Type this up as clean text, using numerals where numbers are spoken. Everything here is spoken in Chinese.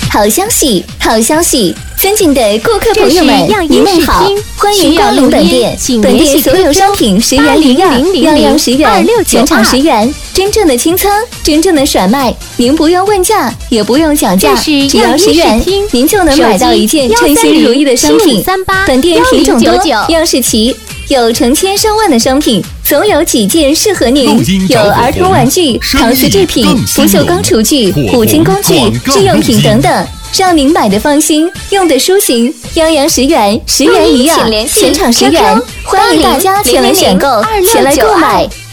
好消息，好消息！尊敬的顾客朋友们，您们好，欢迎光临本店。本店所有商品10元领样，样样10元，全场10元。真正的清仓，真正的甩卖，您不用问价，也不用讲价，只要10元，您就能买到一件称心如意的商品。本店品种多，样式齐。有成千上万的商品，总有几件适合您。有儿童玩具、陶瓷制品、不锈钢厨具、五金工具、日用品等等，让您买的放心，用的舒心。样样10元，10元一样，全场10元，欢迎大家前来选购，前来购买。